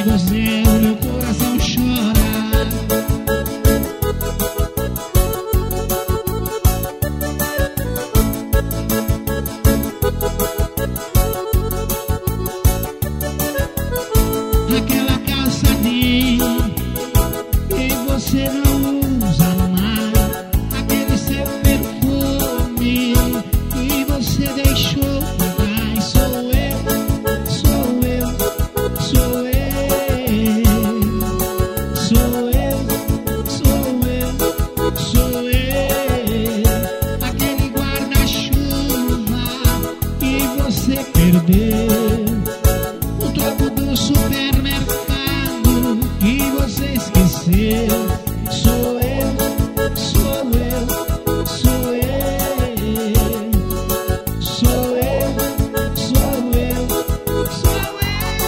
você o meu coração chora. Aquela calça jeans que você não usa mais, aquele seu perfume que você deixou pra trás. Sou eu, sou eu, sou eu, sou eu, sou eu, sou eu. Aquele guarda-chuva que você perdeu, o troco do supermercado que você esqueceu. Sou eu, sou eu, sou eu, sou eu, sou eu, sou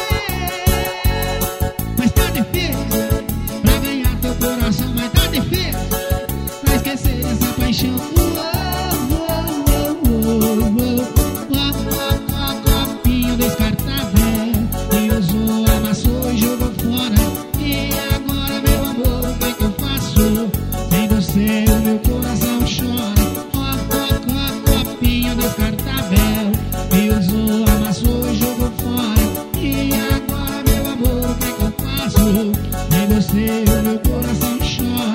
eu. Mas tá difícil pra ganhar teu coração, mas tá difícil pra esquecer essa paixão. Copinho descartável e usou, amassou e jogou fora. E agora, meu amor, o que é que eu faço? Sem você o meu coração chora. Copinho descartável e usou, amassou e jogou fora. E agora, meu amor, o que é que eu faço? Sem você o meu coração chora.